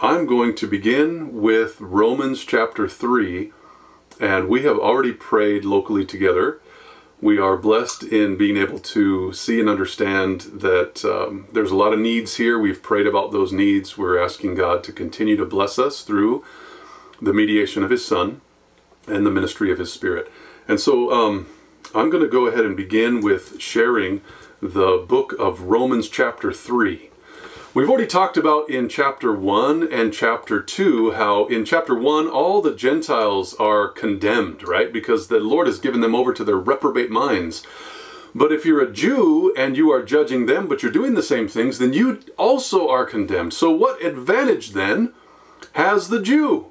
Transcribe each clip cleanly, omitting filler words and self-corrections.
I'm going to begin with Romans chapter 3, and we have already prayed locally together. We are blessed in being able to see and understand that there's a lot of needs here. We've prayed about those needs. We're asking God to continue to bless us through the mediation of His Son and the ministry of His Spirit. And so I'm going to go ahead and begin with sharing the book of Romans chapter 3. We've already talked about in chapter 1 and chapter 2 how in chapter 1 all the Gentiles are condemned, right? Because the Lord has given them over to their reprobate minds. But if you're a Jew and you are judging them, but you're doing the same things, then you also are condemned. So what advantage then has the Jew?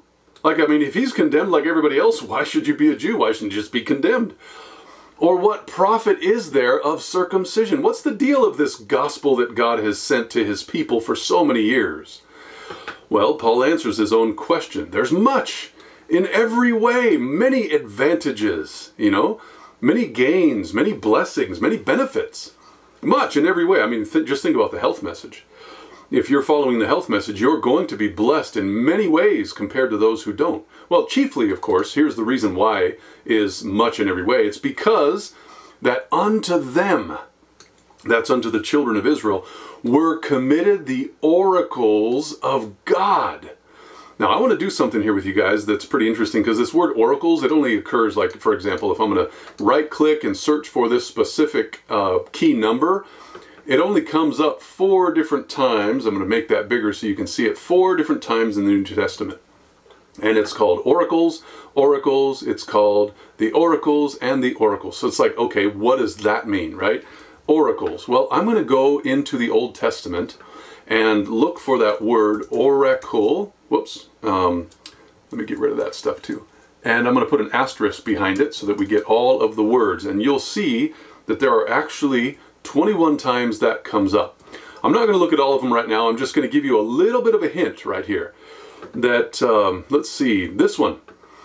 If he's condemned like everybody else, why should you be a Jew? Why shouldn't you just be condemned? Or what profit is there of circumcision? What's the deal of this gospel that God has sent to His people for so many years? Well, Paul answers his own question. There's much, in every way, many advantages, many gains, many blessings, many benefits. Much in every way. Just think about the health message. If you're following the health message, you're going to be blessed in many ways compared to those who don't. Well, chiefly, of course, here's the reason why is much in every way. It's because that unto them, that's unto the children of Israel, were committed the oracles of God. Now, I want to do something here with you guys that's pretty interesting because this word oracles, it only occurs like, for example, if I'm going to right-click and search for this specific key number, it only comes up 4 different times. I'm going to make that bigger so you can see it 4 different times in the New Testament. And it's called oracles, it's called the oracles and the oracles. So it's like, okay, what does that mean, right? Oracles. Well, I'm going to go into the Old Testament and look for that word oracle. Whoops. Let me get rid of that stuff too. And I'm going to put an asterisk behind it so that we get all of the words. And you'll see that there are actually 21 times that comes up. I'm not going to look at all of them right now. I'm just going to give you a little bit of a hint right here. That, let's see, this one.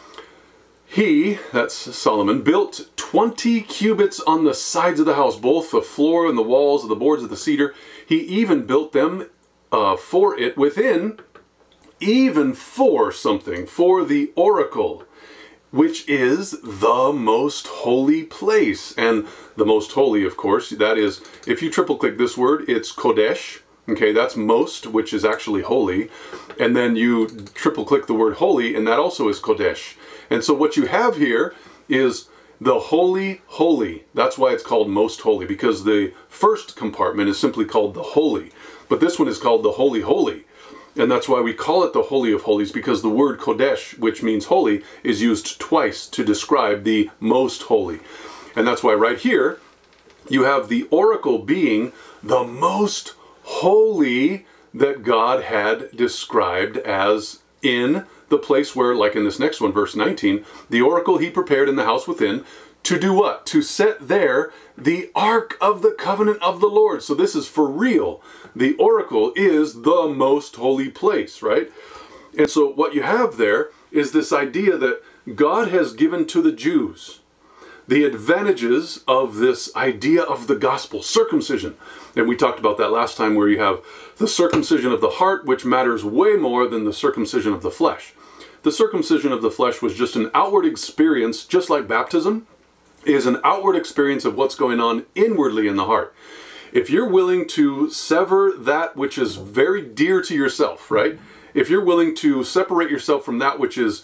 He, that's Solomon, built 20 cubits on the sides of the house, both the floor and the walls of the boards of the cedar. He even built them for it within, even for something, for the oracle, which is the most holy place. And the most holy, of course, that is, if you triple click this word, it's Kodesh. Okay, that's most, which is actually holy. And then you triple click the word holy, and that also is Kodesh. And so what you have here is the holy, holy. That's why it's called most holy, because the first compartment is simply called the holy. But this one is called the holy, holy. And that's why we call it the Holy of Holies, because the word Kodesh, which means holy, is used twice to describe the most holy. And that's why right here, you have the oracle being the most holy that God had described as in the place where, like in this next one, verse 19, the oracle He prepared in the house within to do what? To set there the ark of the covenant of the Lord. So this is for real. The oracle is the most holy place, right? And so what you have there is this idea that God has given to the Jews the advantages of this idea of the gospel, circumcision. And we talked about that last time, where you have the circumcision of the heart, which matters way more than the circumcision of the flesh. The circumcision of the flesh was just an outward experience, just like baptism is an outward experience of what's going on inwardly in the heart. If you're willing to sever that which is very dear to yourself, right? If you're willing to separate yourself from that which is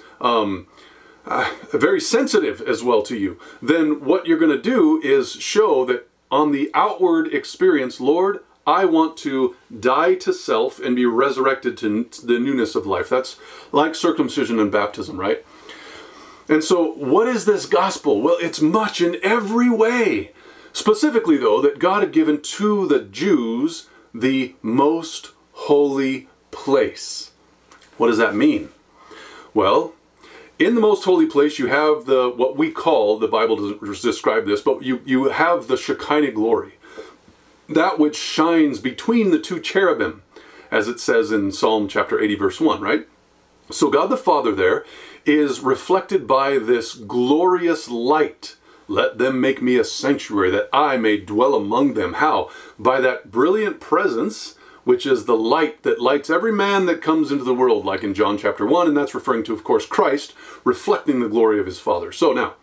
very sensitive as well to you, then what you're going to do is show that on the outward experience, Lord, I want to die to self and be resurrected to the newness of life. That's like circumcision and baptism, right? And so what is this gospel? Well, it's much in every way. Specifically, though, that God had given to the Jews the most holy place. What does that mean? Well, in the most holy place, you have what we call, the Bible doesn't describe this, but you have the Shekinah glory. That which shines between the 2 cherubim, as it says in Psalm chapter 80, verse 1, right? So God the Father there is reflected by this glorious light. Let them make me a sanctuary that I may dwell among them. How? By that brilliant presence which is the light that lights every man that comes into the world, like in John chapter 1, and that's referring to, of course, Christ, reflecting the glory of his Father. So now,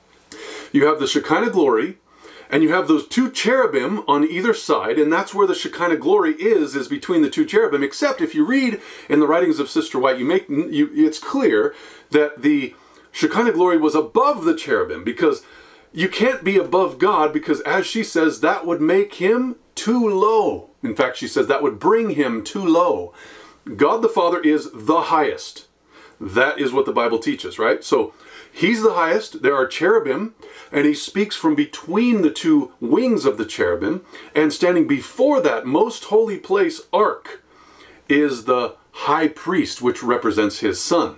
you have the Shekinah glory, and you have those two cherubim on either side, and that's where the Shekinah glory is between the two cherubim, except if you read in the writings of Sister White, it's clear that the Shekinah glory was above the cherubim, because you can't be above God, because as she says, that would make him too low. In fact, she says that would bring him too low. God the Father is the highest. That is what the Bible teaches, right? So he's the highest. There are cherubim, and he speaks from between the two wings of the cherubim, and standing before that most holy place ark is the high priest, which represents his son.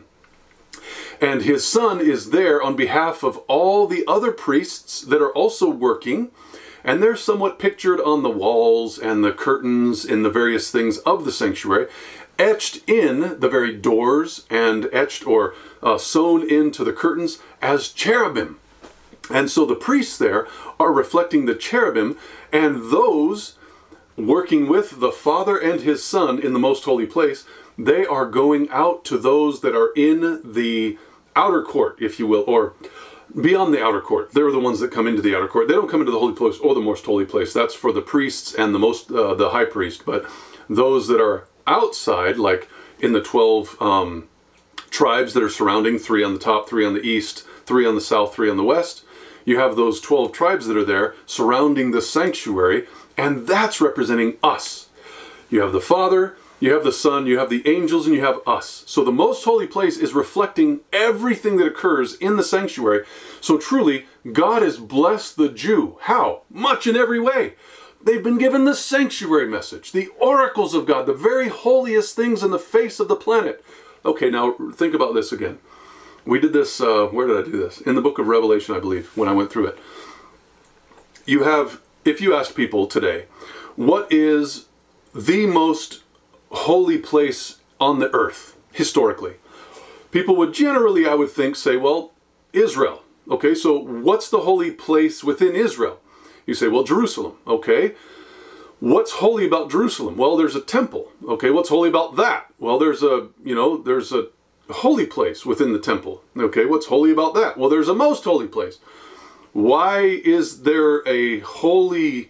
And his son is there on behalf of all the other priests that are also working, and they're somewhat pictured on the walls and the curtains in the various things of the sanctuary, etched in the very doors and etched or sewn into the curtains as cherubim. And so the priests there are reflecting the cherubim, and those working with the Father and his Son in the most holy place, they are going out to those that are in the outer court, if you will, or beyond the outer court. They're the ones that come into the outer court. They don't come into the holy place or the most holy place. That's for the priests and the high priest. But those that are outside, like in the 12 tribes that are surrounding, 3 on the top, 3 on the east, 3 on the south, 3 on the west, you have those 12 tribes that are there surrounding the sanctuary, and that's representing us. You have the Father, you have the Son, you have the angels, and you have us. So the most holy place is reflecting everything that occurs in the sanctuary. So truly, God has blessed the Jew. How? Much in every way. They've been given the sanctuary message, the oracles of God, the very holiest things on the face of the planet. Okay, now think about this again. We did this, where did I do this? In the book of Revelation, I believe, when I went through it. You have, if you ask people today, what is the most holy place on the earth, historically? People would generally, I would think, say, well, Israel. Okay, so what's the holy place within Israel? You say, well, Jerusalem. Okay, what's holy about Jerusalem? Well, there's a temple. Okay, what's holy about that? Well, there's a holy place within the temple. Okay, what's holy about that? Well, there's a most holy place. Why is there a holy,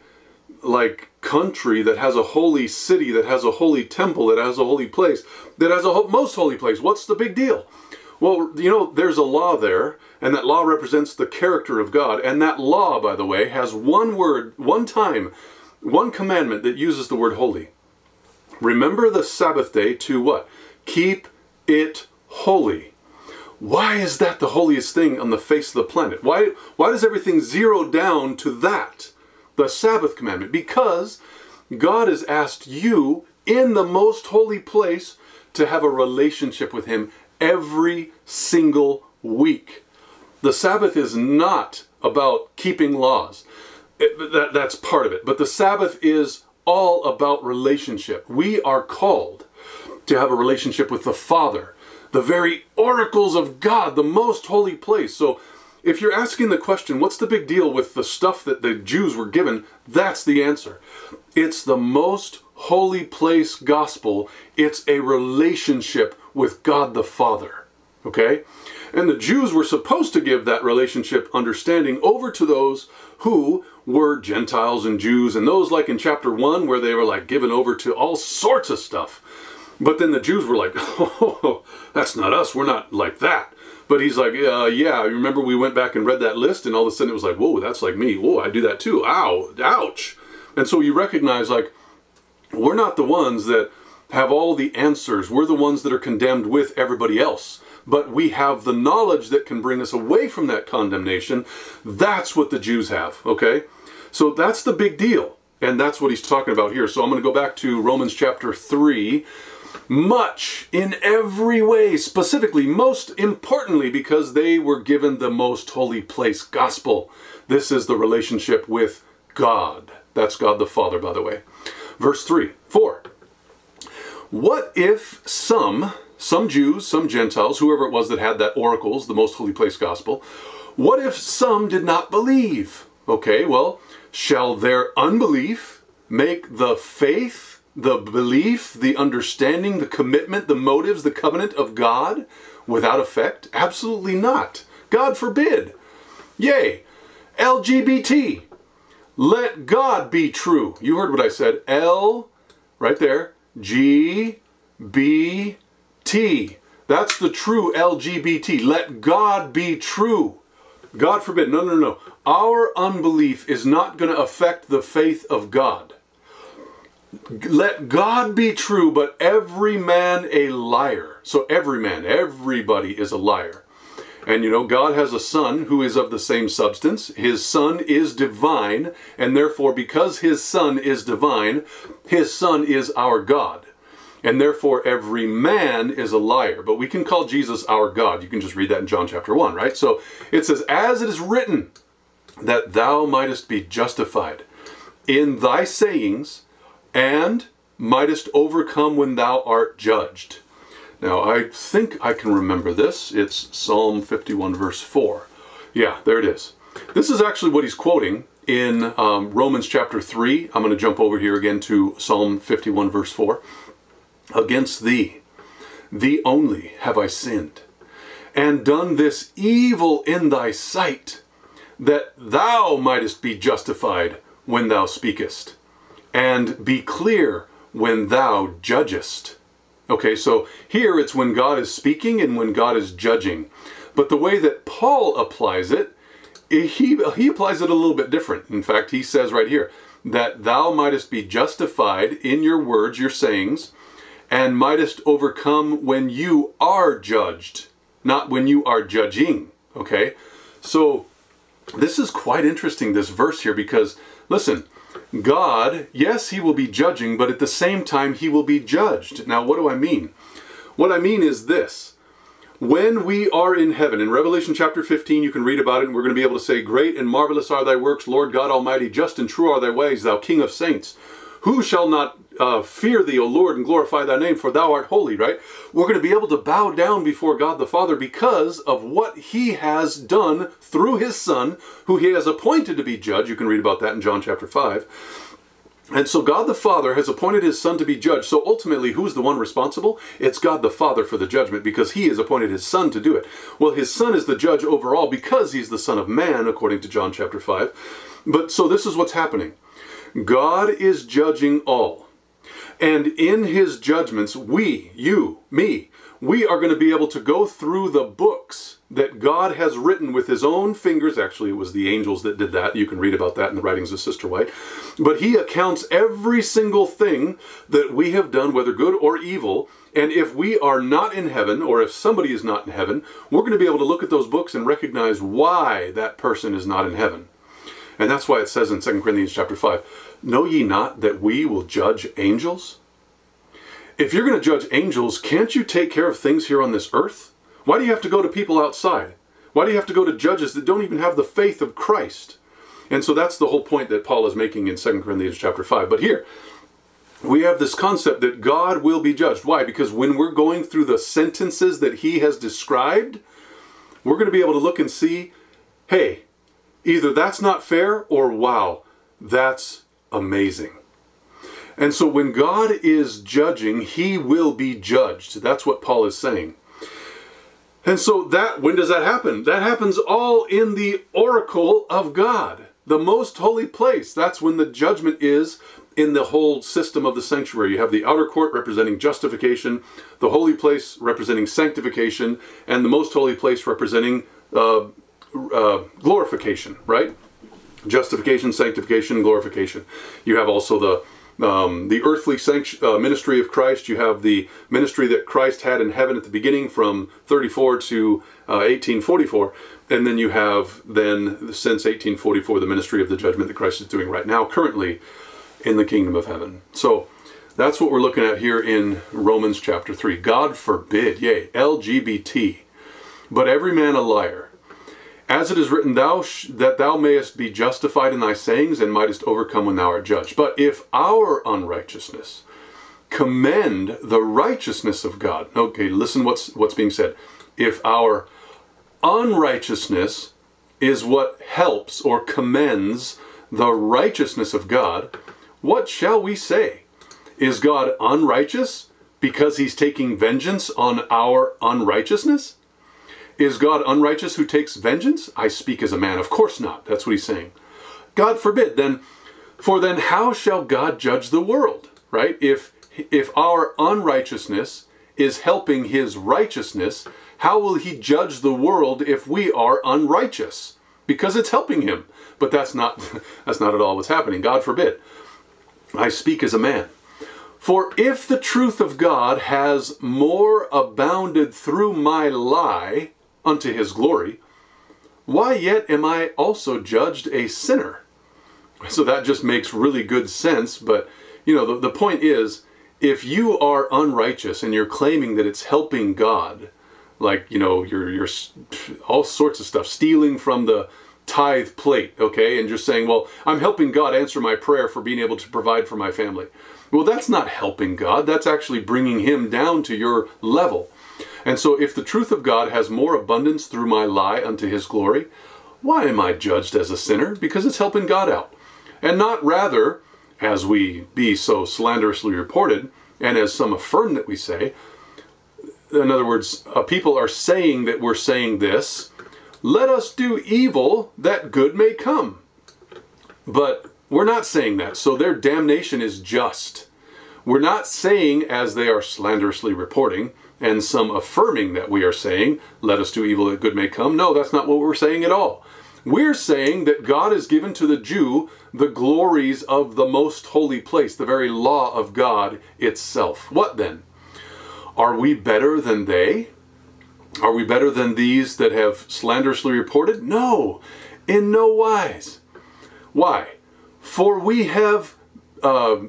country that has a holy city, that has a holy temple, that has a holy place, that has a most holy place? What's the big deal? Well, there's a law there, and that law represents the character of God. And that law, by the way, has one word, one time, one commandment that uses the word holy. Remember the Sabbath day to what? Keep it holy. Why is that the holiest thing on the face of the planet? Why does everything zero down to that? The Sabbath commandment. Because God has asked you in the most holy place to have a relationship with him every single week. The Sabbath is not about keeping laws. That's part of it. But the Sabbath is all about relationship. We are called to have a relationship with the Father, the very oracles of God, the most holy place. So if you're asking the question, what's the big deal with the stuff that the Jews were given? That's the answer. It's the most holy place gospel. It's a relationship with God the Father. Okay? And the Jews were supposed to give that relationship understanding over to those who were Gentiles and Jews, and those like in chapter 1 where they were given over to all sorts of stuff. But then the Jews were like, oh, that's not us. We're not like that. But he's like, yeah, remember we went back and read that list, and all of a sudden it was like, whoa, that's like me. Whoa, I do that too. Ow, ouch. And so you recognize, we're not the ones that have all the answers. We're the ones that are condemned with everybody else. But we have the knowledge that can bring us away from that condemnation. That's what the Jews have, okay? So that's the big deal. And that's what he's talking about here. So I'm going to go back to Romans chapter 3. Much in every way, specifically, most importantly, because they were given the most holy place gospel. This is the relationship with God. That's God the Father, by the way. Verse 4. What if some Jews, some Gentiles, whoever it was that had that oracles, the most holy place gospel, what if some did not believe? Okay, well, shall their unbelief make the faith the belief, the understanding, the commitment, the motives, the covenant of God without effect? Absolutely not. God forbid. Yea, LGBT. Let God be true. You heard what I said. L, right there, G, B, T. That's the true LGBT. Let God be true. God forbid. No, no, no. Our unbelief is not going to affect the faith of God. Let God be true, but every man a liar. So every man, everybody is a liar. And you know, God has a son who is of the same substance. His son is divine, and therefore, because his son is divine, his son is our God. And therefore, every man is a liar. But we can call Jesus our God. You can just read that in John chapter 1, right? So it says, as it is written, that thou mightest be justified in thy sayings, and mightest overcome when thou art judged. Now, I think I can remember this. It's Psalm 51, verse 4. Yeah, there it is. This is actually what he's quoting in Romans chapter 3. I'm going to jump over here again to Psalm 51, verse 4. Against thee only have I sinned, and done this evil in thy sight, that thou mightest be justified when thou speakest, and be clear when thou judgest. Okay, so here it's when God is speaking and when God is judging. But the way that Paul applies it, he applies it a little bit different. In fact, he says right here, that thou mightest be justified in your words, your sayings, and mightest overcome when you are judged, not when you are judging. Okay, so this is quite interesting, this verse here, because listen, God, yes, he will be judging, but at the same time, he will be judged. Now, what do I mean? What I mean is this. When we are in heaven, in Revelation chapter 15, you can read about it, and we're going to be able to say, great and marvelous are thy works, Lord God Almighty, just and true are thy ways, thou King of saints. Who shall not fear thee, O Lord, and glorify thy name, for thou art holy, right? We're going to be able to bow down before God the Father because of what he has done through his Son, who he has appointed to be judge. You can read about that in John chapter 5. And so God the Father has appointed his Son to be judge. So ultimately, who's the one responsible? It's God the Father for the judgment, because he has appointed his Son to do it. Well, his Son is the judge overall because he's the Son of Man, according to John chapter 5. But so this is what's happening. God is judging all. And in his judgments, we, you, me, we are going to be able to go through the books that God has written with his own fingers. Actually, it was the angels that did that. You can read about that in the writings of Sister White. But he accounts every single thing that we have done, whether good or evil. And if we are not in heaven, or if somebody is not in heaven, we're going to be able to look at those books and recognize why that person is not in heaven. And that's why it says in 2 Corinthians chapter 5, know ye not that we will judge angels? If you're going to judge angels, can't you take care of things here on this earth? Why do you have to go to people outside? Why do you have to go to judges that don't even have the faith of Christ? And so that's the whole point that Paul is making in 2 Corinthians chapter 5. But here, we have this concept that God will be judged. Why? Because when we're going through the sentences that he has described, we're going to be able to look and see, hey, either that's not fair, or wow, that's amazing. And so when God is judging, he will be judged. That's what Paul is saying. And so when does that happen? That happens all in the oracle of God, the most holy place. That's when the judgment is in the whole system of the sanctuary. You have the outer court representing justification, the holy place representing sanctification, and the most holy place representing glorification, right? Justification, sanctification, glorification. You have also the earthly ministry of Christ. You have the ministry that Christ had in heaven at the beginning from 34 to 1844. And then you have since 1844, the ministry of the judgment that Christ is doing right now, currently in the kingdom of heaven. So that's what we're looking at here in Romans chapter 3. God forbid, yea, LGBT, but every man a liar. As it is written, that thou mayest be justified in thy sayings, and mightest overcome when thou art judged. But if our unrighteousness commend the righteousness of God. Okay, listen what's being said. If our unrighteousness is what helps or commends the righteousness of God, what shall we say? Is God unrighteous because he's taking vengeance on our unrighteousness? Is God unrighteous who takes vengeance? I speak as a man. Of course not. That's what he's saying. God forbid. For then how shall God judge the world? Right? If our unrighteousness is helping his righteousness, how will he judge the world if we are unrighteous? Because it's helping him. But that's not at all what's happening. God forbid. I speak as a man. For if the truth of God has more abounded through my lie unto his glory, why yet am I also judged a sinner? So that just makes really good sense. But, the point is, if you are unrighteous and you're claiming that it's helping God, like, you're all sorts of stuff, stealing from the tithe plate, okay, and just saying, well, I'm helping God answer my prayer for being able to provide for my family. Well, that's not helping God. That's actually bringing him down to your level. And so if the truth of God has more abundance through my lie unto his glory, why am I judged as a sinner? Because it's helping God out. And not rather, as we be so slanderously reported, and as some affirm that we say. In other words, people are saying that we're saying this, let us do evil that good may come. But we're not saying that, so their damnation is just. We're not saying, as they are slanderously reporting, and some affirming that we are saying, let us do evil that good may come. No, that's not what we're saying at all. We're saying that God has given to the Jew the glories of the most holy place, the very law of God itself. What then? Are we better than they? Are we better than these that have slanderously reported? No, in no wise. Why? For we have, for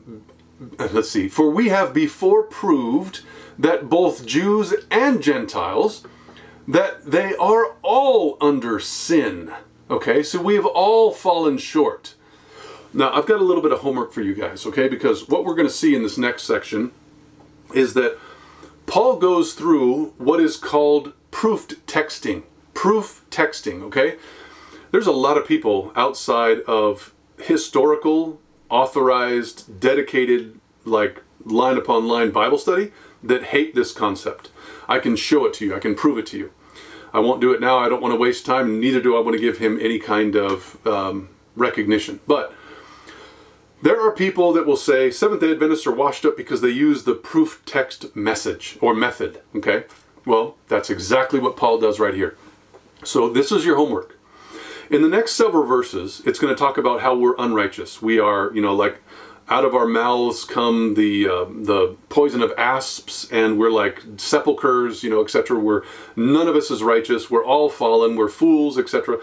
we have before proved that both Jews and Gentiles, that they are all under sin. Okay, so we have all fallen short. Now, I've got a little bit of homework for you guys, okay? Because what we're going to see in this next section is that Paul goes through what is called proof texting. Proof texting, okay? There's a lot of people outside of historical, authorized, dedicated, like line upon line Bible study that hate this concept. I can show it to you. I can prove it to you. I won't do it now. I don't want to waste time. Neither do I want to give him any kind of recognition. But there are people that will say Seventh-day Adventists are washed up because they use the proof text message or method. Okay? Well, that's exactly what Paul does right here. So this is your homework. In the next several verses, it's going to talk about how we're unrighteous. We are, like out of our mouths come the poison of asps, and we're like sepulchres, etc. None of us is righteous. We're all fallen. We're fools, etc.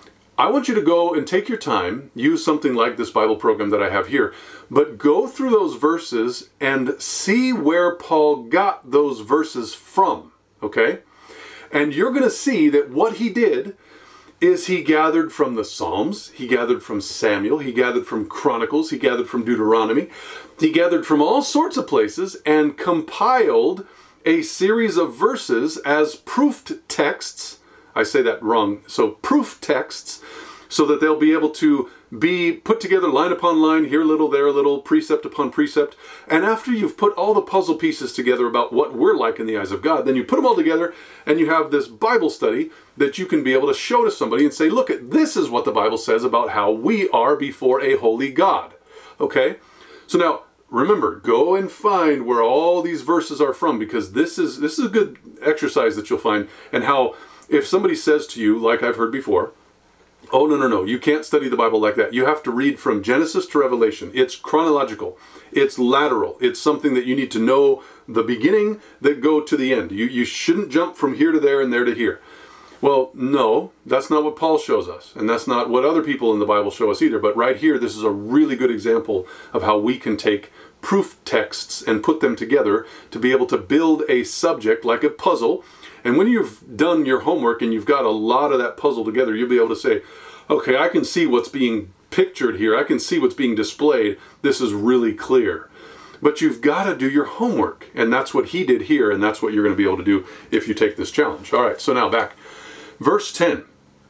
I want you to go and take your time, use something like this Bible program that I have here, but go through those verses and see where Paul got those verses from, okay? And you're going to see that what he did is he gathered from the Psalms, he gathered from Samuel, he gathered from Chronicles, he gathered from Deuteronomy, he gathered from all sorts of places and compiled a series of verses as proof texts. I say that wrong. So proof texts, so that they'll be able to be put together line upon line, here a little, there a little, precept upon precept. And after you've put all the puzzle pieces together about what we're like in the eyes of God, then you put them all together and you have this Bible study that you can be able to show to somebody and say, look, this is what the Bible says about how we are before a holy God. Okay? So now, remember, go and find where all these verses are from, because this is a good exercise that you'll find. And how if somebody says to you, like I've heard before, oh, no, you can't study the Bible like that. You have to read from Genesis to Revelation. It's chronological. It's lateral. It's something that you need to know the beginning that go to the end. You shouldn't jump from here to there and there to here. Well, no, that's not what Paul shows us. And that's not what other people in the Bible show us either. But right here, this is a really good example of how we can take proof texts and put them together to be able to build a subject like a puzzle. And when you've done your homework and you've got a lot of that puzzle together, you'll be able to say, okay, I can see what's being pictured here. I can see what's being displayed. This is really clear. But you've got to do your homework. And that's what he did here. And that's what you're going to be able to do if you take this challenge. All right, so now back. Verse 10.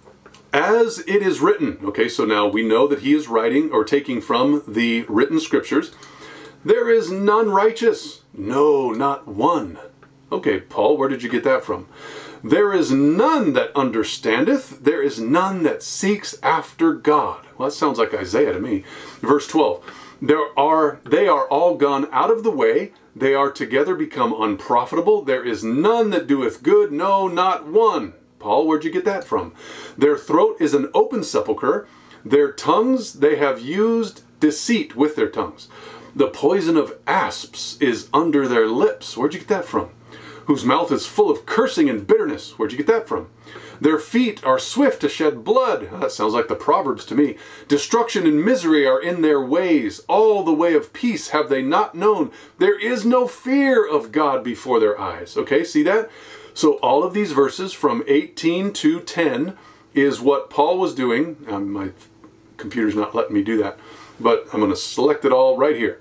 As it is written. Okay, so now we know that he is writing or taking from the written scriptures. There is none righteous. No, not one. Okay, Paul, where did you get that from? There is none that understandeth. There is none that seeks after God. Well, that sounds like Isaiah to me. Verse 12. They are all gone out of the way. They are together become unprofitable. There is none that doeth good. No, not one. Paul, where'd you get that from? Their throat is an open sepulchre. Their tongues, they have used deceit with their tongues. The poison of asps is under their lips. Where'd you get that from? Whose mouth is full of cursing and bitterness. Where'd you get that from? Their feet are swift to shed blood. That sounds like the Proverbs to me. Destruction and misery are in their ways. All the way of peace have they not known. There is no fear of God before their eyes. Okay, see that? So all of these verses from 18 to 10 is what Paul was doing. My computer's not letting me do that, but I'm going to select it all right here.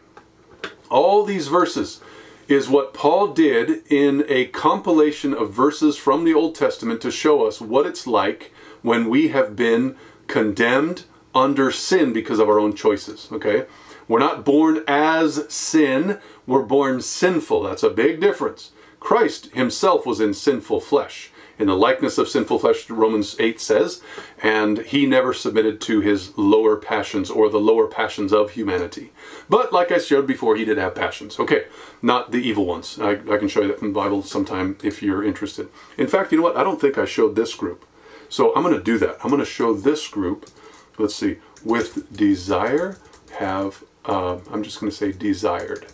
All these verses is what Paul did in a compilation of verses from the Old Testament to show us what it's like when we have been condemned under sin because of our own choices, okay? We're not born as sin, we're born sinful. That's a big difference. Christ himself was in sinful flesh, in the likeness of sinful flesh, Romans 8 says, and he never submitted to his lower passions or the lower passions of humanity. But like I showed before, he did have passions. Okay, not the evil ones. I can show you that from the Bible sometime if you're interested. In fact, you know what? I don't think I showed this group. So I'm going to do that. I'm going to show this group, let's see, with desire have, I'm just going to say desired.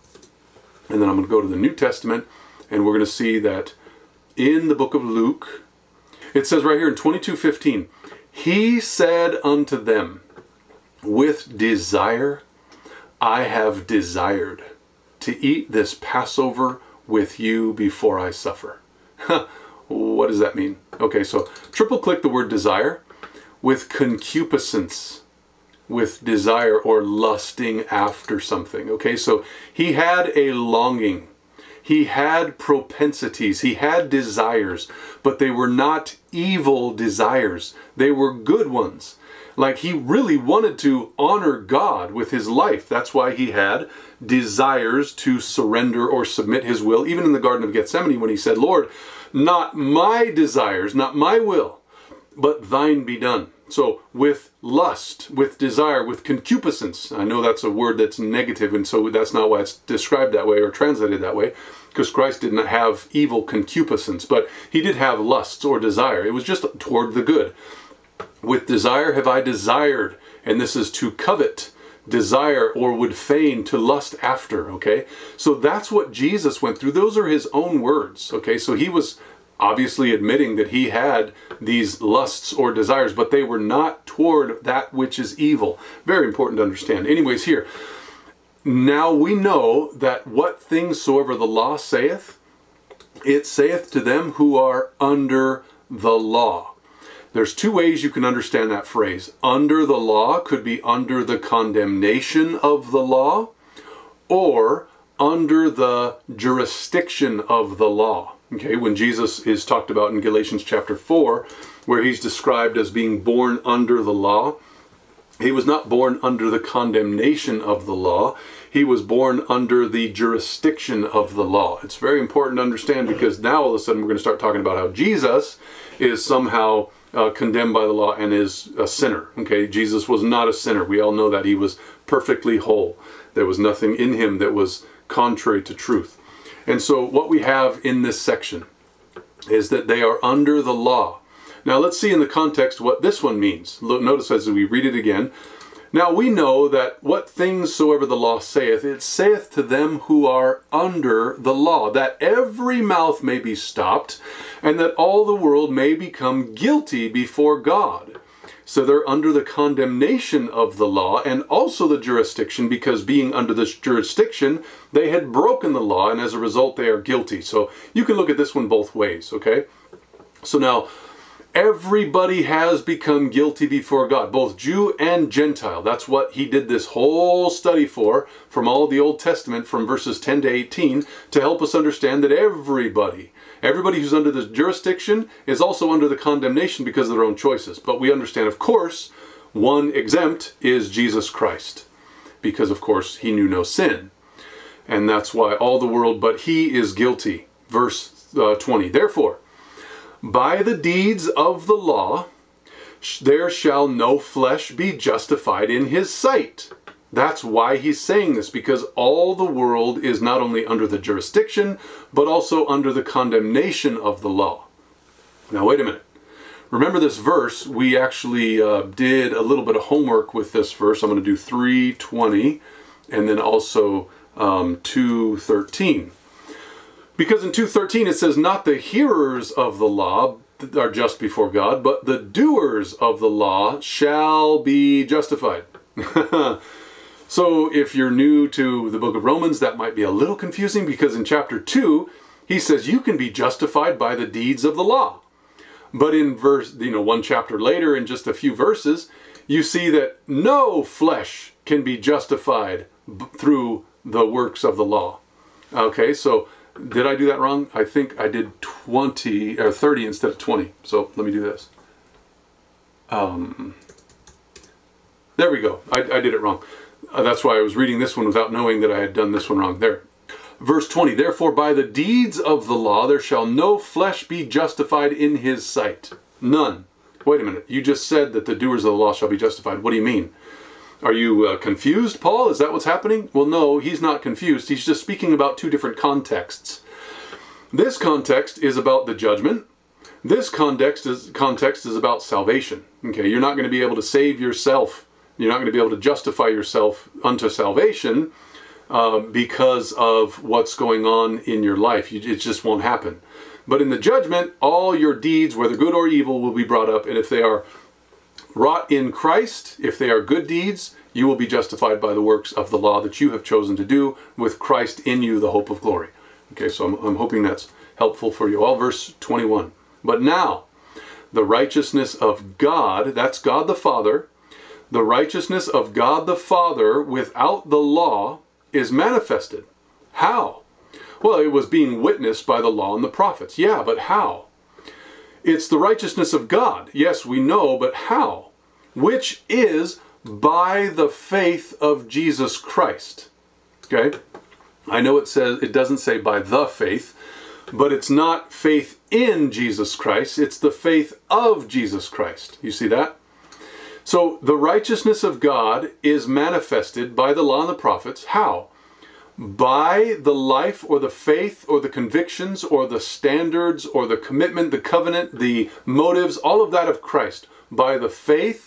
And then I'm going to go to the New Testament, and we're going to see that in the book of Luke, it says right here in 22:15, he said unto them, with desire I have desired to eat this Passover with you before I suffer. What does that mean? Okay, so triple click the word desire. With concupiscence, with desire or lusting after something. Okay, so he had a longing. He had propensities, he had desires, but they were not evil desires. They were good ones. Like he really wanted to honor God with his life. That's why he had desires to surrender or submit his will. Even in the Garden of Gethsemane when he said, Lord, not my desires, not my will, but thine be done. So with lust, with desire, with concupiscence, I know that's a word that's negative, and so that's not why it's described that way or translated that way, because Christ did not have evil concupiscence, but he did have lusts or desire. It was just toward the good. With desire have I desired, and this is to covet, desire, or would fain, to lust after, okay? So that's what Jesus went through. Those are his own words, okay? So he was obviously admitting that he had these lusts or desires, but they were not toward that which is evil. Very important to understand. Anyways, here, now we know that what things soever the law saith, it saith to them who are under the law. There's two ways you can understand that phrase. Under the law could be under the condemnation of the law, or under the jurisdiction of the law. Okay, when Jesus is talked about in Galatians chapter 4, where he's described as being born under the law, he was not born under the condemnation of the law. He was born under the jurisdiction of the law. It's very important to understand, because now all of a sudden we're going to start talking about how Jesus is somehow condemned by the law and is a sinner. Okay, Jesus was not a sinner. We all know that. He was perfectly whole. There was nothing in him that was contrary to truth. And so what we have in this section is that they are under the law. Now let's see in the context what this one means. Notice as we read it again. Now we know that what things soever the law saith, it saith to them who are under the law, that every mouth may be stopped, and that all the world may become guilty before God. So they're under the condemnation of the law and also the jurisdiction, because being under this jurisdiction, they had broken the law, and as a result they are guilty. So you can look at this one both ways, okay? So now, everybody has become guilty before God, both Jew and Gentile. That's what he did this whole study for, from all the Old Testament, from verses 10 to 18, to help us understand that everybody who's under this jurisdiction is also under the condemnation because of their own choices. But we understand, of course, one exempt is Jesus Christ, because, of course, he knew no sin. And that's why all the world, but he is guilty. Verse 20. Therefore, by the deeds of the law, there shall no flesh be justified in his sight. That's why he's saying this, because all the world is not only under the jurisdiction, but also under the condemnation of the law. Now, wait a minute. Remember this verse, we actually did a little bit of homework with this verse. I'm going to do 3:20 and then also 2:13. Because in 2:13 it says, not the hearers of the law are just before God, but the doers of the law shall be justified. So if you're new to the book of Romans, that might be a little confusing, because in chapter 2, he says you can be justified by the deeds of the law. But in verse, one chapter later, in just a few verses, you see that no flesh can be justified through the works of the law. Okay, so did I do that wrong? I think I did 20 or 30 instead of 20. So let me do this. There we go. I did it wrong. That's why I was reading this one without knowing that I had done this one wrong. There. Verse 20, therefore by the deeds of the law there shall no flesh be justified in his sight. None. Wait a minute. You just said that the doers of the law shall be justified. What do you mean? Are you confused, Paul? Is that what's happening? Well, no, he's not confused. He's just speaking about two different contexts. This context is about the judgment. This context is about salvation. Okay, you're not going to be able to save yourself. You're not going to be able to justify yourself unto salvation because of what's going on in your life. It just won't happen. But in the judgment, all your deeds, whether good or evil, will be brought up. And if they are wrought in Christ, if they are good deeds, you will be justified by the works of the law that you have chosen to do, with Christ in you, the hope of glory. Okay, so I'm hoping that's helpful for you all. Verse 21. But now, the righteousness of God, that's God the Father, the righteousness of God the Father without the law is manifested. How? Well, it was being witnessed by the law and the prophets. Yeah, but how? It's the righteousness of God. Yes, we know, but how? Which is by the faith of Jesus Christ. Okay? I know it doesn't say by the faith, but it's not faith in Jesus Christ. It's the faith of Jesus Christ. You see that? So the righteousness of God is manifested by the law and the prophets. How? By the life or the faith or the convictions or the standards or the commitment, the covenant, the motives, all of that of Christ. By the faith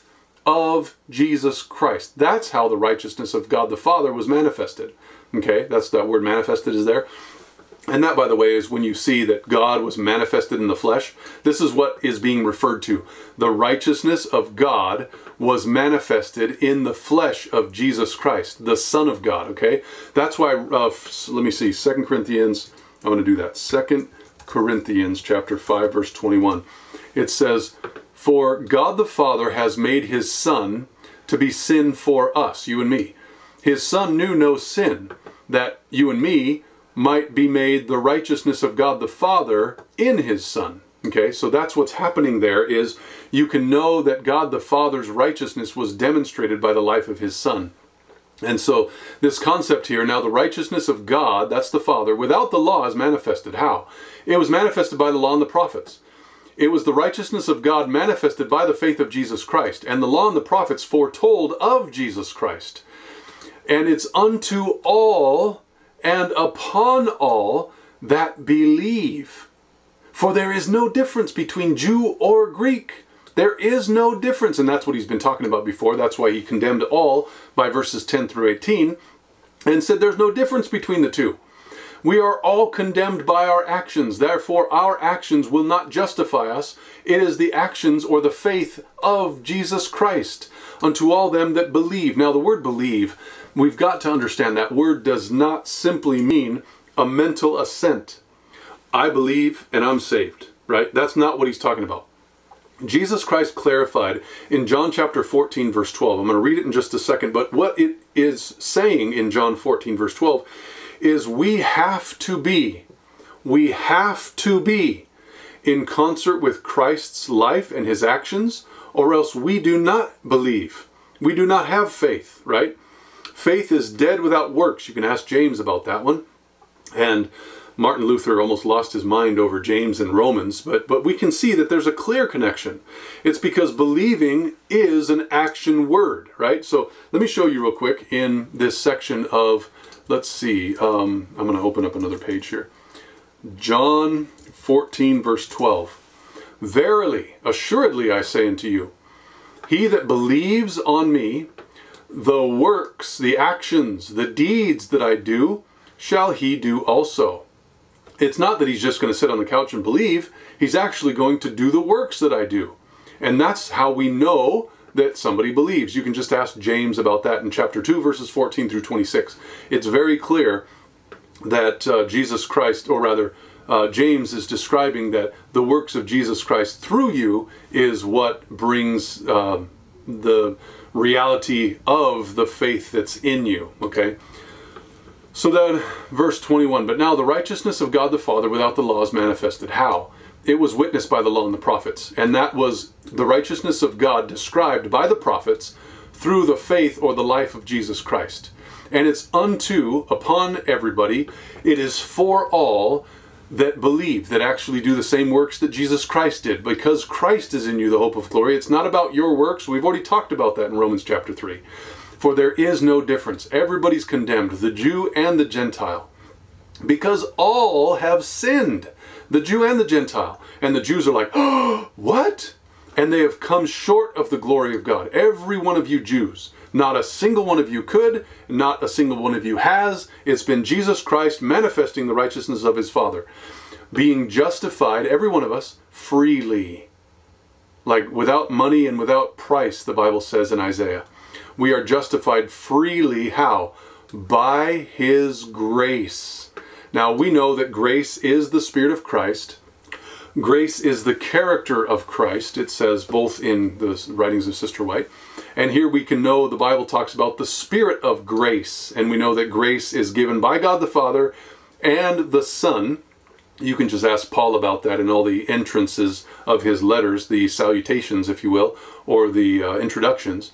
of Jesus Christ. That's how the righteousness of God the Father was manifested. Okay, that's that word manifested is there. And that, by the way, is when you see that God was manifested in the flesh. This is what is being referred to. The righteousness of God was manifested in the flesh of Jesus Christ, the Son of God, okay? That's why, let me see, 2 Corinthians, I'm going to do that. 2 Corinthians chapter 5, verse 21. It says, for God the Father has made his Son to be sin for us, you and me. His Son knew no sin, that you and me might be made the righteousness of God the Father in his Son. Okay, so that's what's happening there, is you can know that God the Father's righteousness was demonstrated by the life of his Son. And so this concept here, now the righteousness of God, that's the Father, without the law is manifested. How? It was manifested by the law and the prophets. It was the righteousness of God manifested by the faith of Jesus Christ. And the law and the prophets foretold of Jesus Christ. And it's unto all and upon all that believe. For there is no difference between Jew or Greek. There is no difference. And that's what he's been talking about before. That's why he condemned all by verses 10 through 18 and said there's no difference between the two. We are all condemned by our actions. Therefore, our actions will not justify us. It is the actions or the faith of Jesus Christ unto all them that believe. Now, the word believe, we've got to understand that word does not simply mean a mental assent. I believe and I'm saved, right? That's not what he's talking about. Jesus Christ clarified in John chapter 14, verse 12. I'm going to read it in just a second, but what it is saying in John 14, verse 12 is we have to be in concert with Christ's life and his actions, or else we do not believe. We do not have faith, right? Faith is dead without works. You can ask James about that one. And Martin Luther almost lost his mind over James and Romans, but we can see that there's a clear connection. It's because believing is an action word, right? So let me show you real quick in this section of, let's see, I'm going to open up another page here. John 14, verse 12. Verily, assuredly, I say unto you, he that believes on me, the works, the actions, the deeds that I do, shall he do also. It's not that he's just going to sit on the couch and believe. He's actually going to do the works that I do. And that's how we know that somebody believes. You can just ask James about that in chapter 2, verses 14 through 26. It's very clear that Jesus Christ, or rather, James is describing that the works of Jesus Christ through you is what brings the reality of the faith that's in you, okay? So then, verse 21, but now the righteousness of God the Father without the law is manifested. How? It was witnessed by the law and the prophets. And that was the righteousness of God described by the prophets through the faith or the life of Jesus Christ. And it's unto, upon everybody, it is for all that believe, that actually do the same works that Jesus Christ did. Because Christ is in you, the hope of glory. It's not about your works. We've already talked about that in Romans chapter 3. For there is no difference. Everybody's condemned, the Jew and the Gentile. Because all have sinned, the Jew and the Gentile. And the Jews are like, oh, what? And they have come short of the glory of God. Every one of you Jews. Not a single one of you could, not a single one of you has. It's been Jesus Christ manifesting the righteousness of his Father. Being justified, every one of us, freely. Like without money and without price, the Bible says in Isaiah. We are justified freely, how? By his grace. Now we know that grace is the Spirit of Christ. Grace is the character of Christ, it says both in the writings of Sister White. And here we can know the Bible talks about the Spirit of grace. And we know that grace is given by God the Father and the Son. You can just ask Paul about that in all the entrances of his letters, the salutations, if you will, or the introductions.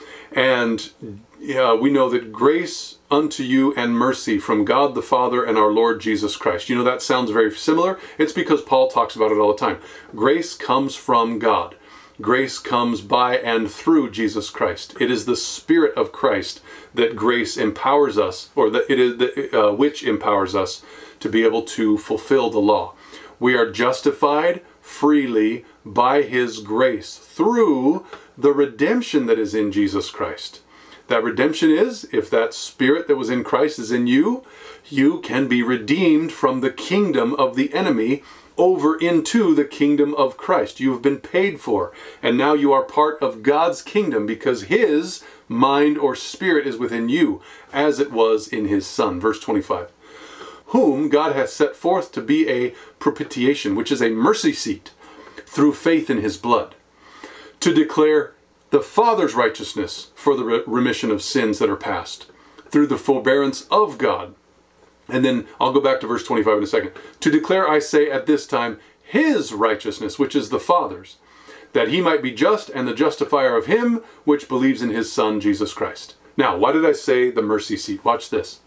And we know that grace unto you and mercy from God the Father and our Lord Jesus Christ. You know, that sounds very similar. It's because Paul talks about it all the time. Grace comes from God. Grace comes by and through Jesus Christ. It is the Spirit of Christ that grace empowers us, or that it is which empowers us to be able to fulfill the law. We are justified freely by his grace through the redemption that is in Jesus Christ. That redemption is, if that Spirit that was in Christ is in you, you can be redeemed from the kingdom of the enemy over into the kingdom of Christ. You have been paid for, and now you are part of God's kingdom because his mind or spirit is within you, as it was in his Son. Verse 25. Whom God hath set forth to be a propitiation, which is a mercy seat, through faith in his blood, to declare the Father's righteousness for the remission of sins that are past, through the forbearance of God. And then I'll go back to verse 25 in a second. To declare, I say, at this time, his righteousness, which is the Father's, that he might be just and the justifier of him which believes in his Son, Jesus Christ. Now, why did I say the mercy seat? Watch this.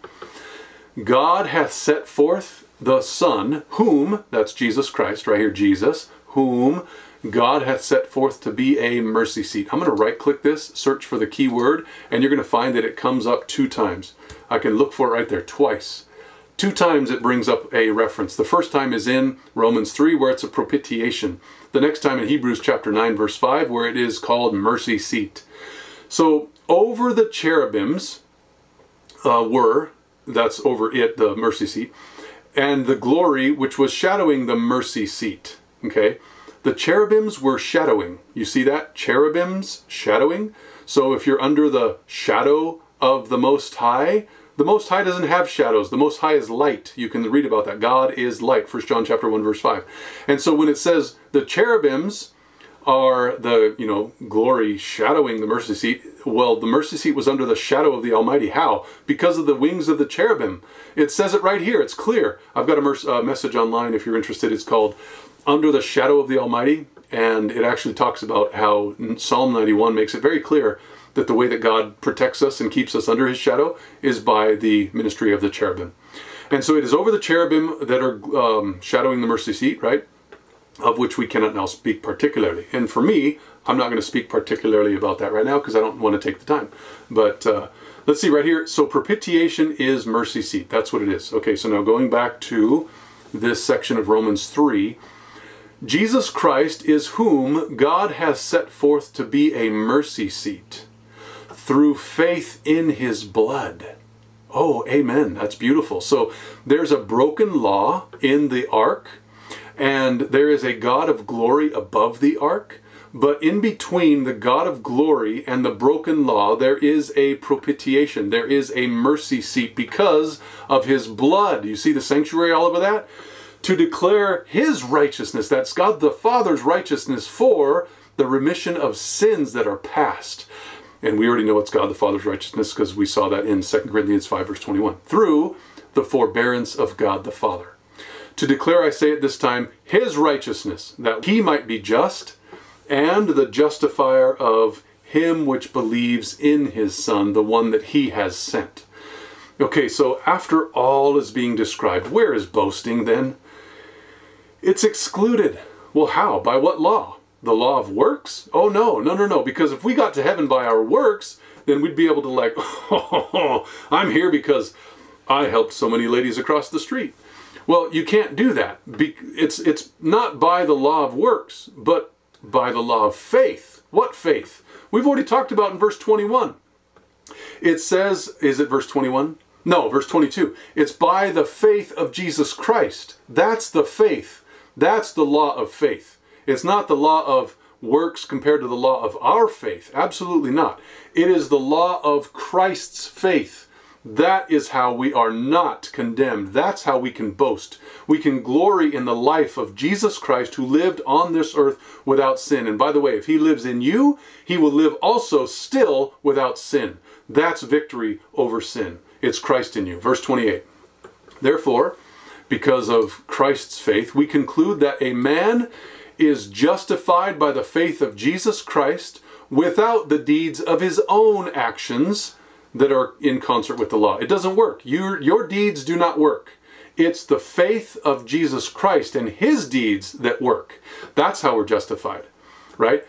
God hath set forth the Son, whom, that's Jesus Christ, right here, Jesus, whom God hath set forth to be a mercy seat. I'm going to right-click this, search for the key word, and you're going to find that it comes up 2 times. I can look for it right there twice. 2 times it brings up a reference. The first time is in Romans 3, where it's a propitiation. The next time in Hebrews chapter 9, verse 5, where it is called mercy seat. So over the cherubims that's over it, the mercy seat, and the glory which was shadowing the mercy seat. Okay? The cherubims were shadowing. You see that? Cherubims shadowing. So if you're under the shadow of the Most High doesn't have shadows. The Most High is light. You can read about that. God is light. 1 John chapter 1, verse 5. And so when it says the cherubims are the, glory shadowing the mercy seat, well, the mercy seat was under the shadow of the Almighty. How? Because of the wings of the cherubim. It says it right here. It's clear. I've got a message online if you're interested. It's called Under the Shadow of the Almighty. And it actually talks about how Psalm 91 makes it very clear that the way that God protects us and keeps us under his shadow is by the ministry of the cherubim. And so it is over the cherubim that are shadowing the mercy seat, right? Of which we cannot now speak particularly. And for me, I'm not going to speak particularly about that right now because I don't want to take the time. But let's see right here. So propitiation is mercy seat. That's what it is. Okay, so now going back to this section of Romans 3, Jesus Christ is whom God has set forth to be a mercy seat through faith in his blood. Oh, amen. That's beautiful. So there's a broken law in the ark, and there is a God of glory above the ark. But in between the God of glory and the broken law, there is a propitiation. There is a mercy seat because of his blood. You see the sanctuary all over that? To declare his righteousness, that's God the Father's righteousness for the remission of sins that are past. And we already know it's God the Father's righteousness because we saw that in 2 Corinthians 5 verse 21. Through the forbearance of God the Father. To declare, I say at this time, his righteousness, that he might be just, and the justifier of him which believes in his Son, the one that he has sent. Okay, so after all is being described, where is boasting then? It's excluded. Well, how? By what law? The law of works? Oh, no. Because if we got to heaven by our works, then we'd be able to like, oh, I'm here because I helped so many ladies across the street. Well, you can't do that. It's not by the law of works, but by the law of faith. What faith? We've already talked about in verse 21. It says, is it verse 21? No, verse 22. It's by the faith of Jesus Christ. That's the faith. That's the law of faith. It's not the law of works compared to the law of our faith. Absolutely not. It is the law of Christ's faith. That is how we are not condemned. That's how we can boast. We can glory in the life of Jesus Christ who lived on this earth without sin. And by the way, if he lives in you, he will live also still without sin. That's victory over sin. It's Christ in you. Verse 28. Therefore, because of Christ's faith, we conclude that a man is justified by the faith of Jesus Christ without the deeds of his own actions that are in concert with the law. It doesn't work. Your deeds do not work. It's the faith of Jesus Christ and his deeds that work. That's how we're justified, right?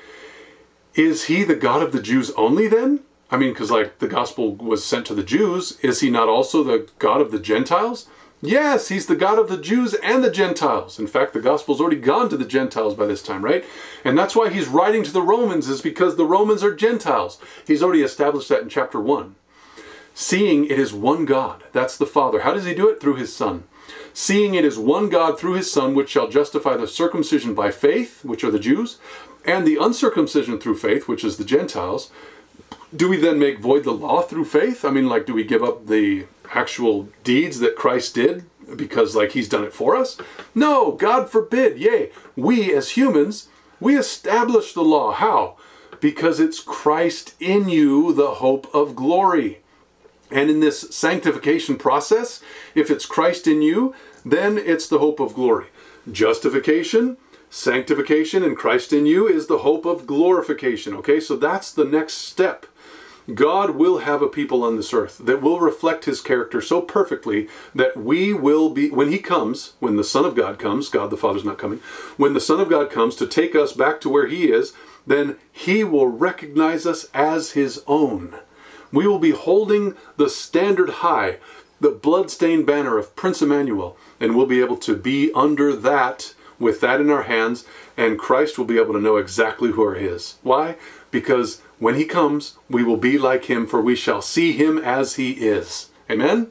Is he the God of the Jews only then? I mean, because like the gospel was sent to the Jews, is he not also the God of the Gentiles? Yes, he's the God of the Jews and the Gentiles. In fact, the gospel's already gone to the Gentiles by this time, right? And that's why he's writing to the Romans, is because the Romans are Gentiles. He's already established that in chapter 1. Seeing it is one God, that's the Father. How does he do it? Through his Son. Seeing it is one God through his Son, which shall justify the circumcision by faith, which are the Jews, and the uncircumcision through faith, which is the Gentiles. Do we then make void the law through faith? I mean, like, do we give up the actual deeds that Christ did because, like, he's done it for us? No, God forbid. Yea, we as humans, we establish the law. How? Because it's Christ in you, the hope of glory. And in this sanctification process, if it's Christ in you, then it's the hope of glory. Justification, sanctification, and Christ in you is the hope of glorification. Okay, so that's the next step. God will have a people on this earth that will reflect his character so perfectly that we will be, when he comes, when the Son of God comes, God the Father's not coming, when the Son of God comes to take us back to where he is, then he will recognize us as his own. We will be holding the standard high, the bloodstained banner of Prince Emmanuel, and we'll be able to be under that, with that in our hands, and Christ will be able to know exactly who are his. Why? Because when he comes, we will be like him, for we shall see him as he is. Amen?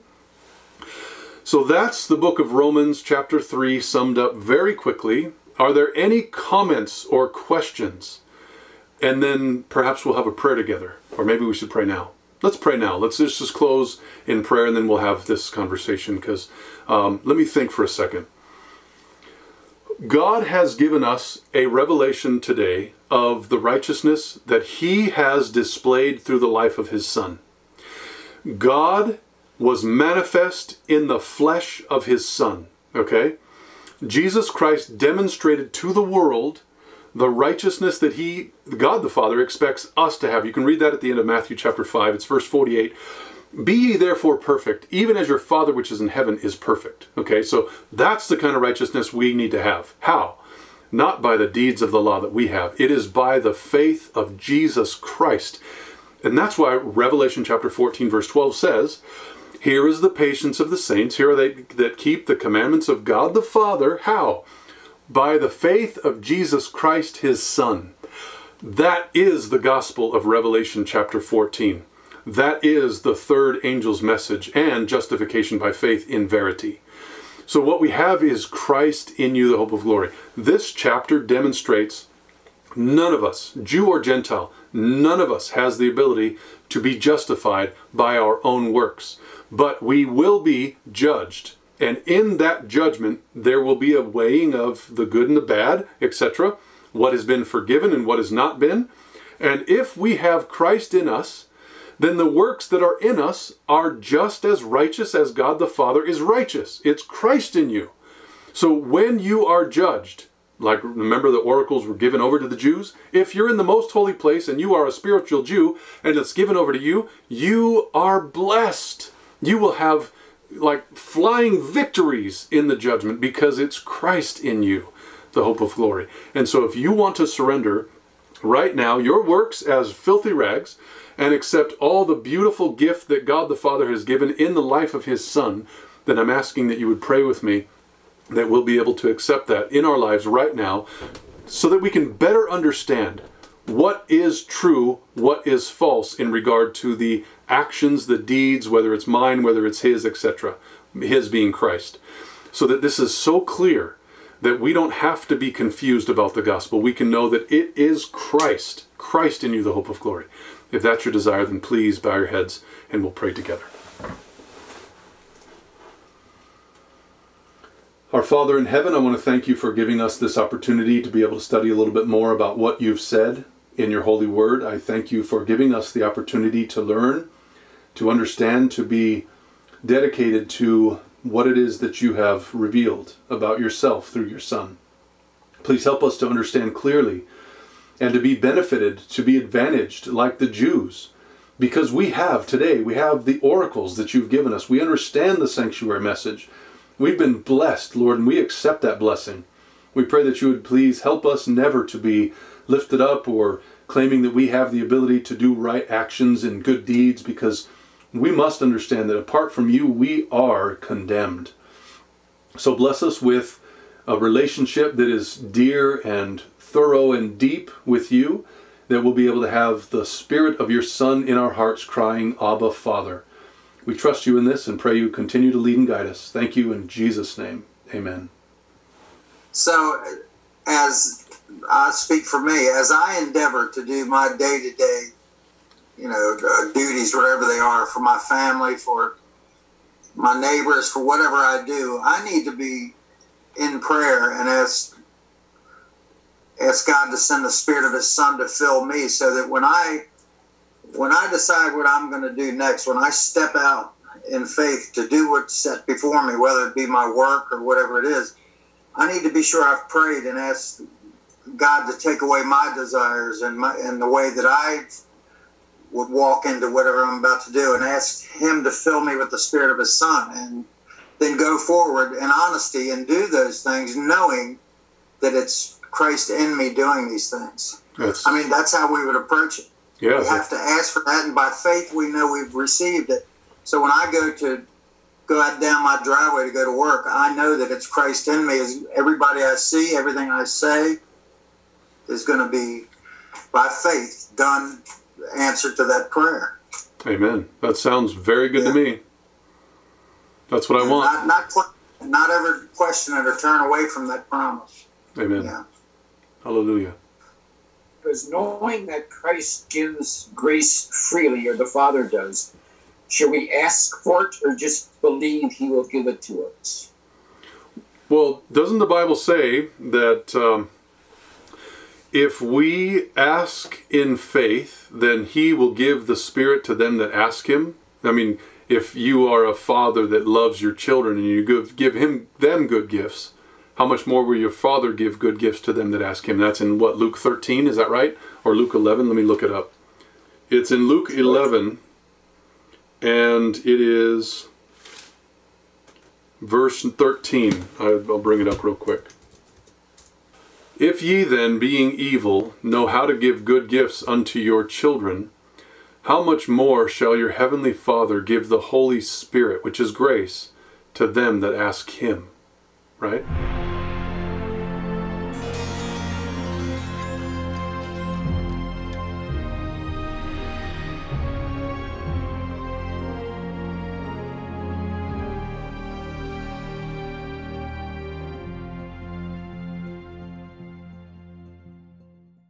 So that's the book of Romans chapter 3 summed up very quickly. Are there any comments or questions? And then perhaps we'll have a prayer together, or maybe we should pray now. Let's pray now. Let's just close in prayer and then we'll have this conversation, because let me think for a second. God has given us a revelation today of the righteousness that he has displayed through the life of his Son. God was manifest in the flesh of his Son, okay? Jesus Christ demonstrated to the world the righteousness that God the Father, expects us to have. You can read that at the end of Matthew chapter 5. It's verse 48. Be ye therefore perfect, even as your Father which is in heaven is perfect. Okay, so that's the kind of righteousness we need to have. How? Not by the deeds of the law that we have. It is by the faith of Jesus Christ. And that's why Revelation chapter 14 verse 12 says, here is the patience of the saints. Here are they that keep the commandments of God the Father. How? By the faith of Jesus Christ, his Son. That is the gospel of Revelation chapter 14. That is the third angel's message and justification by faith in verity. So what we have is Christ in you, the hope of glory. This chapter demonstrates none of us, Jew or Gentile, none of us has the ability to be justified by our own works. But we will be judged. And in that judgment, there will be a weighing of the good and the bad, etc. What has been forgiven and what has not been. And if we have Christ in us, then the works that are in us are just as righteous as God the Father is righteous. It's Christ in you. So when you are judged, like remember the oracles were given over to the Jews? If you're in the most holy place and you are a spiritual Jew and it's given over to you, you are blessed. You will have like flying victories in the judgment because it's Christ in you, the hope of glory. And so if you want to surrender right now your works as filthy rags and accept all the beautiful gift that God the Father has given in the life of his Son, then I'm asking that you would pray with me that we'll be able to accept that in our lives right now so that we can better understand what is true, what is false in regard to the actions, the deeds, whether it's mine, whether it's his, etc. His being Christ. So that this is so clear that we don't have to be confused about the gospel. We can know that it is Christ, Christ in you, the hope of glory. If that's your desire, then please bow your heads and we'll pray together. Our Father in heaven, I want to thank you for giving us this opportunity to be able to study a little bit more about what you've said in your holy word. I thank you for giving us the opportunity to learn, to understand, to be dedicated to what it is that you have revealed about yourself through your Son. Please help us to understand clearly and to be benefited, to be advantaged like the Jews. Because we have today, we have the oracles that you've given us. We understand the sanctuary message. We've been blessed, Lord, and we accept that blessing. We pray that you would please help us never to be lifted up or claiming that we have the ability to do right actions and good deeds, because we must understand that apart from you, we are condemned. So bless us with a relationship that is dear and thorough and deep with you, that we'll be able to have the Spirit of your Son in our hearts crying, Abba, Father. We trust you in this and pray you continue to lead and guide us. Thank you in Jesus' name. Amen. So, as I speak for me, as I endeavor to do my day-to-day, duties, whatever they are, for my family, for my neighbors, for whatever I do, I need to be in prayer and ask God to send the Spirit of his Son to fill me, so that when I decide what I'm going to do next, when I step out in faith to do what's set before me, whether it be my work or whatever it is, I need to be sure I've prayed and asked God to take away my desires and the way that I would walk into whatever I'm about to do, and ask him to fill me with the Spirit of his Son, and then go forward in honesty and do those things, knowing that it's Christ in me doing these things. That's how we would approach it. Yeah, we have to ask for that, and by faith we know we've received it. So when I go out down my driveway to go to work, I know that it's Christ in me. As everybody I see, everything I say is going to be, by faith, done, answer to that prayer. Amen. That sounds very good to me. That's what I want. Not ever question it or turn away from that promise. Amen. Yeah. Hallelujah. Because knowing that Christ gives grace freely, or the Father does, should we ask for it or just believe he will give it to us? Well, doesn't the Bible say that if we ask in faith, then he will give the Spirit to them that ask him? I mean, if you are a father that loves your children and you give them good gifts, how much more will your Father give good gifts to them that ask him? That's in what, Luke 13, is that right? Or Luke 11? Let me look it up. It's in Luke 11, and it is verse 13. I'll bring it up real quick. If ye then, being evil, know how to give good gifts unto your children, how much more shall your heavenly Father give the Holy Spirit, which is grace, to them that ask him? Right?